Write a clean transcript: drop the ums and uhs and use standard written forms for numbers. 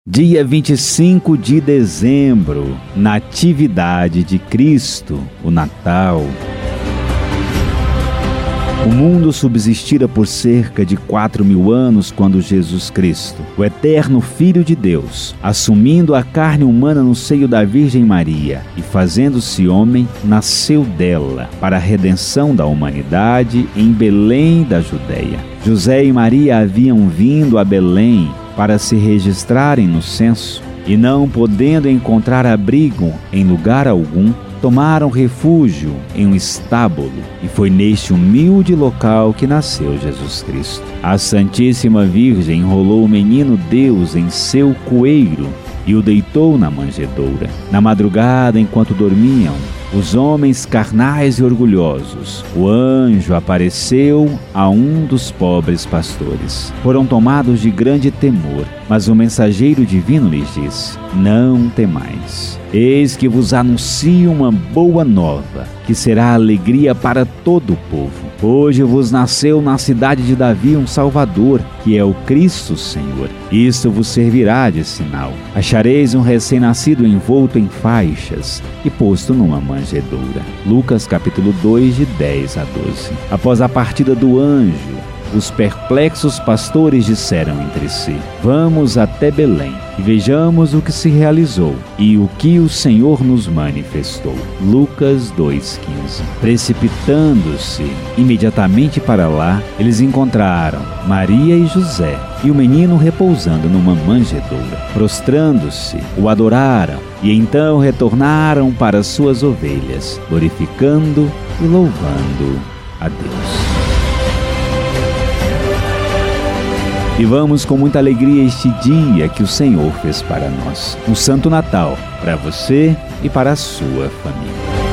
Dia 25 de dezembro, Natividade de Cristo, o Natal. O mundo subsistira por cerca de 4.000 anos quando Jesus Cristo, o eterno Filho de Deus, assumindo a carne humana no seio da Virgem Maria e fazendo-se homem, nasceu dela para a redenção da humanidade em Belém da Judéia. José e Maria haviam vindo a Belém para se registrarem no censo e, não podendo encontrar abrigo em lugar algum, tomaram refúgio em um estábulo, e foi neste humilde local que nasceu Jesus Cristo. A Santíssima Virgem enrolou o menino Deus em seu coeiro e o deitou na manjedoura. Na madrugada, enquanto dormiam os homens carnais e orgulhosos, o anjo apareceu a um dos pobres pastores. Foram tomados de grande temor, mas o mensageiro divino lhes disse: não temais. Eis que vos anuncio uma boa nova, que será alegria para todo o povo. Hoje vos nasceu na cidade de Davi um Salvador, que é o Cristo Senhor. Isto vos servirá de sinal. Achareis um recém-nascido envolto em faixas e posto numa manjedoura. Lucas capítulo 2, de 10 a 12. Após a partida do anjo, os perplexos pastores disseram entre si: vamos até Belém e vejamos o que se realizou e o que o Senhor nos manifestou. Lucas 2,15. Precipitando-se imediatamente para lá, eles encontraram Maria e José e o menino repousando numa manjedoura. Prostrando-se, o adoraram e então retornaram para suas ovelhas, glorificando e louvando a Deus. Vivamos com muita alegria este dia que o Senhor fez para nós. Um Santo Natal para você e para a sua família.